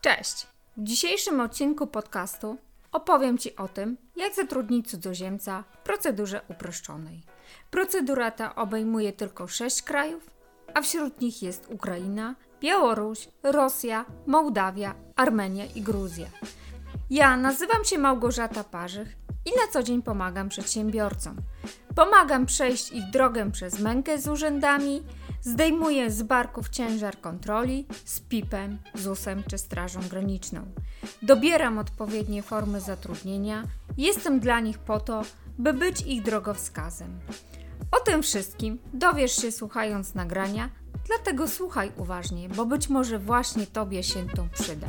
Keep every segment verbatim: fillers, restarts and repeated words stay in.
Cześć! W dzisiejszym odcinku podcastu opowiem Ci o tym, jak zatrudnić cudzoziemca w procedurze uproszczonej. Procedura ta obejmuje tylko sześć krajów, a wśród nich jest Ukraina, Białoruś, Rosja, Mołdawia, Armenia i Gruzja. Ja nazywam się Małgorzata Parzych i na co dzień pomagam przedsiębiorcom. Pomagam przejść ich drogę przez mękę z urzędami, zdejmuję z barków ciężar kontroli z P I P-em, Z U S-em czy Strażą Graniczną. Dobieram odpowiednie formy zatrudnienia, jestem dla nich po to, by być ich drogowskazem. O tym wszystkim dowiesz się słuchając nagrania, dlatego słuchaj uważnie, bo być może właśnie Tobie się to przyda.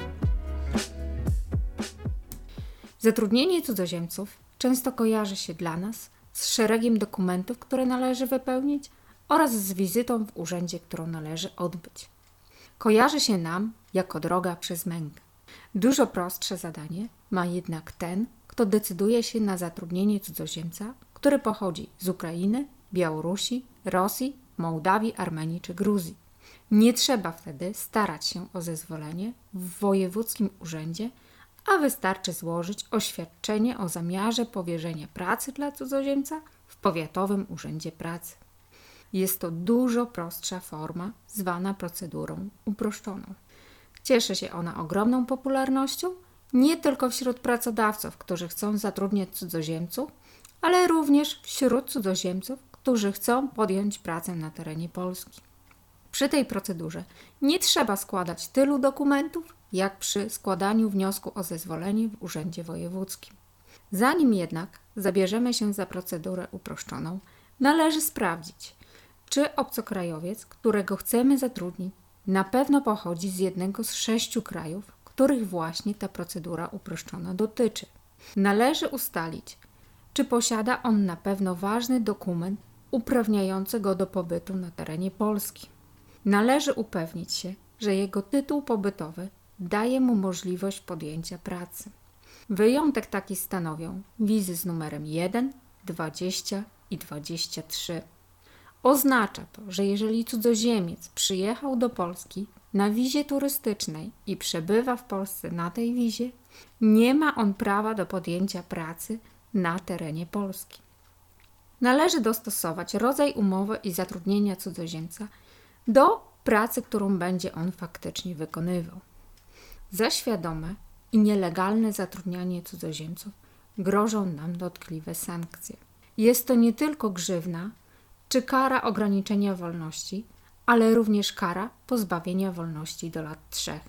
Zatrudnienie cudzoziemców często kojarzy się dla nas z szeregiem dokumentów, które należy wypełnić oraz z wizytą w urzędzie, którą należy odbyć. Kojarzy się nam jako droga przez mękę. Dużo prostsze zadanie ma jednak ten, kto decyduje się na zatrudnienie cudzoziemca, który pochodzi z Ukrainy, Białorusi, Rosji, Mołdawii, Armenii czy Gruzji. Nie trzeba wtedy starać się o zezwolenie w wojewódzkim urzędzie, a wystarczy złożyć oświadczenie o zamiarze powierzenia pracy dla cudzoziemca w powiatowym urzędzie pracy. Jest to dużo prostsza forma, zwana procedurą uproszczoną. Cieszy się ona ogromną popularnością, nie tylko wśród pracodawców, którzy chcą zatrudniać cudzoziemców, ale również wśród cudzoziemców, którzy chcą podjąć pracę na terenie Polski. Przy tej procedurze nie trzeba składać tylu dokumentów, jak przy składaniu wniosku o zezwolenie w urzędzie wojewódzkim. Zanim jednak zabierzemy się za procedurę uproszczoną, należy sprawdzić, czy obcokrajowiec, którego chcemy zatrudnić, na pewno pochodzi z jednego z sześciu krajów, których właśnie ta procedura uproszczona dotyczy. Należy ustalić, czy posiada on na pewno ważny dokument uprawniający go do pobytu na terenie Polski. Należy upewnić się, że jego tytuł pobytowy daje mu możliwość podjęcia pracy. Wyjątek taki stanowią wizy z numerem jeden, dwadzieścia i dwadzieścia trzy. Oznacza to, że jeżeli cudzoziemiec przyjechał do Polski na wizie turystycznej i przebywa w Polsce na tej wizie, nie ma on prawa do podjęcia pracy na terenie Polski. Należy dostosować rodzaj umowy i zatrudnienia cudzoziemca do pracy, którą będzie on faktycznie wykonywał. Za świadome i nielegalne zatrudnianie cudzoziemców grożą nam dotkliwe sankcje. Jest to nie tylko grzywna czy kara ograniczenia wolności, ale również kara pozbawienia wolności do lat trzech.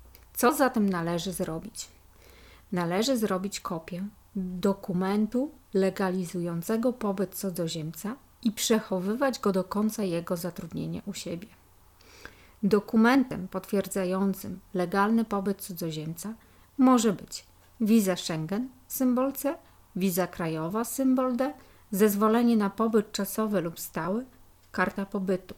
Co zatem należy zrobić? Należy zrobić kopię dokumentu legalizującego pobyt cudzoziemca i przechowywać go do końca jego zatrudnienia u siebie. Dokumentem potwierdzającym legalny pobyt cudzoziemca może być wiza Schengen, symbol C, wiza krajowa, symbol D, zezwolenie na pobyt czasowy lub stały, karta pobytu.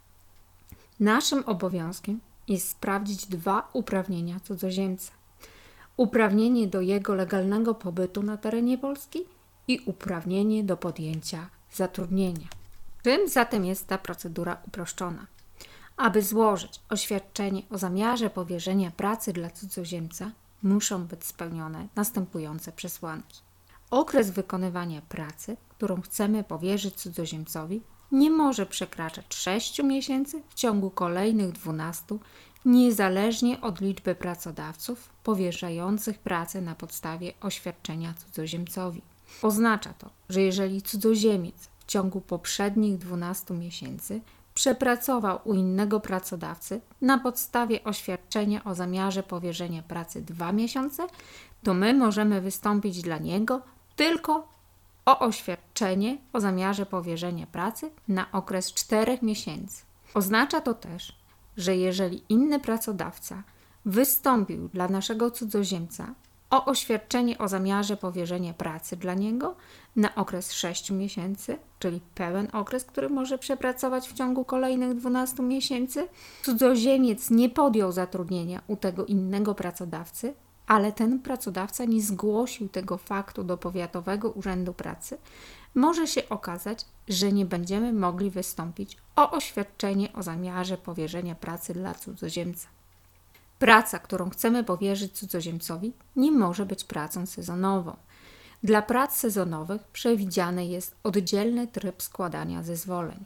Naszym obowiązkiem jest sprawdzić dwa uprawnienia cudzoziemca. Uprawnienie do jego legalnego pobytu na terenie Polski i uprawnienie do podjęcia zatrudnienia. Czym zatem jest ta procedura uproszczona? Aby złożyć oświadczenie o zamiarze powierzenia pracy dla cudzoziemca, muszą być spełnione następujące przesłanki. Okres wykonywania pracy, którą chcemy powierzyć cudzoziemcowi, nie może przekraczać sześciu miesięcy w ciągu kolejnych dwunastu, niezależnie od liczby pracodawców powierzających pracę na podstawie oświadczenia cudzoziemcowi. Oznacza to, że jeżeli cudzoziemiec w ciągu poprzednich dwunastu miesięcy przepracował u innego pracodawcy na podstawie oświadczenia o zamiarze powierzenia pracy dwa miesiące, to my możemy wystąpić dla niego tylko o oświadczenie o zamiarze powierzenia pracy na okres czterech miesięcy. Oznacza to też, że jeżeli inny pracodawca wystąpił dla naszego cudzoziemca o oświadczenie o zamiarze powierzenia pracy dla niego na okres sześciu miesięcy, czyli pełen okres, który może przepracować w ciągu kolejnych dwunastu miesięcy, cudzoziemiec nie podjął zatrudnienia u tego innego pracodawcy, ale ten pracodawca nie zgłosił tego faktu do Powiatowego Urzędu Pracy, może się okazać, że nie będziemy mogli wystąpić o oświadczenie o zamiarze powierzenia pracy dla cudzoziemca. Praca, którą chcemy powierzyć cudzoziemcowi, nie może być pracą sezonową. Dla prac sezonowych przewidziany jest oddzielny tryb składania zezwoleń.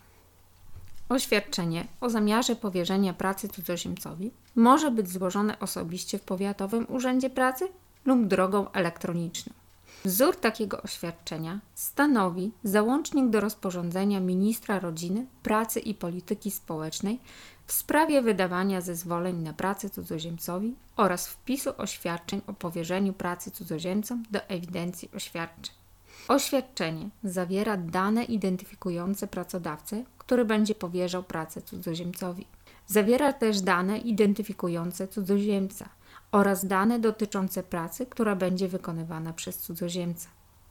Oświadczenie o zamiarze powierzenia pracy cudzoziemcowi może być złożone osobiście w powiatowym urzędzie pracy lub drogą elektroniczną. Wzór takiego oświadczenia stanowi załącznik do rozporządzenia ministra rodziny, pracy i polityki społecznej w sprawie wydawania zezwoleń na pracę cudzoziemcowi oraz wpisu oświadczeń o powierzeniu pracy cudzoziemcom do ewidencji oświadczeń. Oświadczenie zawiera dane identyfikujące pracodawcę, który będzie powierzał pracę cudzoziemcowi. Zawiera też dane identyfikujące cudzoziemca oraz dane dotyczące pracy, która będzie wykonywana przez cudzoziemca.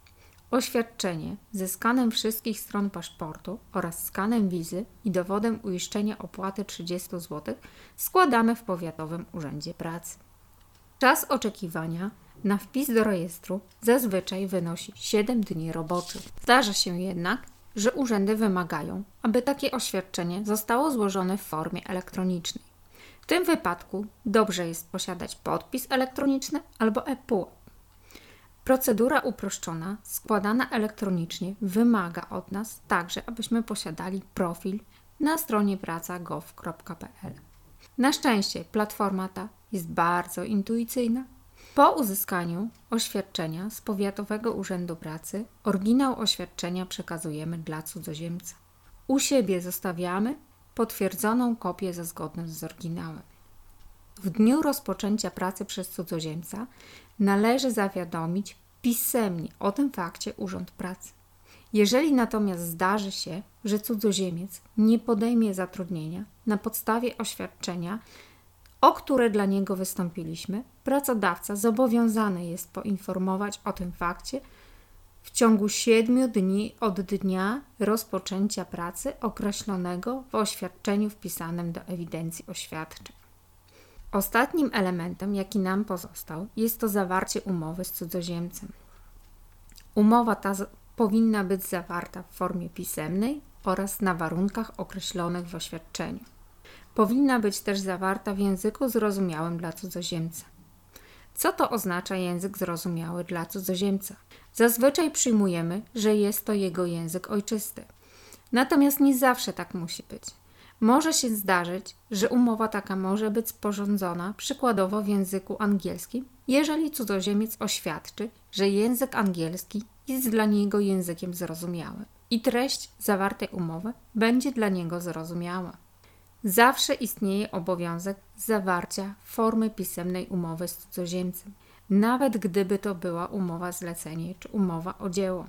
Oświadczenie ze skanem wszystkich stron paszportu oraz skanem wizy i dowodem uiszczenia opłaty trzydzieści złotych składamy w powiatowym urzędzie pracy. Czas oczekiwania na wpis do rejestru zazwyczaj wynosi siedem dni roboczych. Zdarza się jednak, że urzędy wymagają, aby takie oświadczenie zostało złożone w formie elektronicznej. W tym wypadku dobrze jest posiadać podpis elektroniczny albo e-pułap. Procedura uproszczona, składana elektronicznie, wymaga od nas także, abyśmy posiadali profil na stronie praca kropka gov kropka p l. Na szczęście platforma ta jest bardzo intuicyjna. Po uzyskaniu oświadczenia z Powiatowego Urzędu Pracy oryginał oświadczenia przekazujemy dla cudzoziemca. U siebie zostawiamy potwierdzoną kopię za zgodność z oryginałem. W dniu rozpoczęcia pracy przez cudzoziemca należy zawiadomić pisemnie o tym fakcie Urząd Pracy. Jeżeli natomiast zdarzy się, że cudzoziemiec nie podejmie zatrudnienia na podstawie oświadczenia, o które dla niego wystąpiliśmy, pracodawca zobowiązany jest poinformować o tym fakcie w ciągu siedmiu dni od dnia rozpoczęcia pracy określonego w oświadczeniu wpisanym do ewidencji oświadczeń. Ostatnim elementem, jaki nam pozostał, jest to zawarcie umowy z cudzoziemcem. Umowa ta z- powinna być zawarta w formie pisemnej oraz na warunkach określonych w oświadczeniu. Powinna być też zawarta w języku zrozumiałym dla cudzoziemca. Co to oznacza język zrozumiały dla cudzoziemca? Zazwyczaj przyjmujemy, że jest to jego język ojczysty. Natomiast nie zawsze tak musi być. Może się zdarzyć, że umowa taka może być sporządzona przykładowo w języku angielskim, jeżeli cudzoziemiec oświadczy, że język angielski jest dla niego językiem zrozumiałym i treść zawartej umowy będzie dla niego zrozumiała. Zawsze istnieje obowiązek zawarcia formy pisemnej umowy z cudzoziemcem, nawet gdyby to była umowa zlecenie czy umowa o dzieło.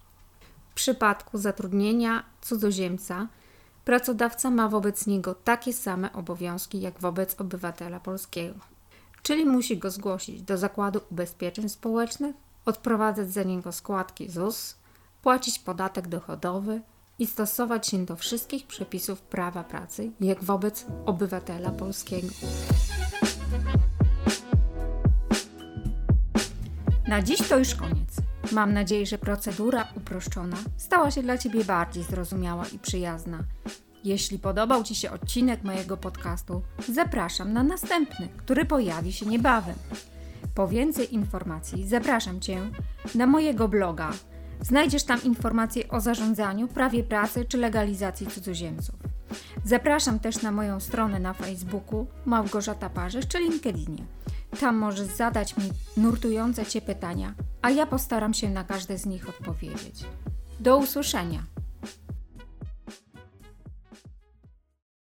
W przypadku zatrudnienia cudzoziemca pracodawca ma wobec niego takie same obowiązki jak wobec obywatela polskiego, czyli musi go zgłosić do Zakładu Ubezpieczeń Społecznych, odprowadzać za niego składki Z U S, płacić podatek dochodowy i stosować się do wszystkich przepisów prawa pracy jak wobec obywatela polskiego. Na dziś to już koniec. Mam nadzieję, że procedura uproszczona stała się dla Ciebie bardziej zrozumiała i przyjazna. Jeśli podobał Ci się odcinek mojego podcastu, zapraszam na następny, który pojawi się niebawem. Po więcej informacji zapraszam Cię na mojego bloga. Znajdziesz tam informacje o zarządzaniu, prawie pracy czy legalizacji cudzoziemców. Zapraszam też na moją stronę na Facebooku Małgorzata Parzysz czy LinkedInie. Tam możesz zadać mi nurtujące Cię pytania, a ja postaram się na każde z nich odpowiedzieć. Do usłyszenia!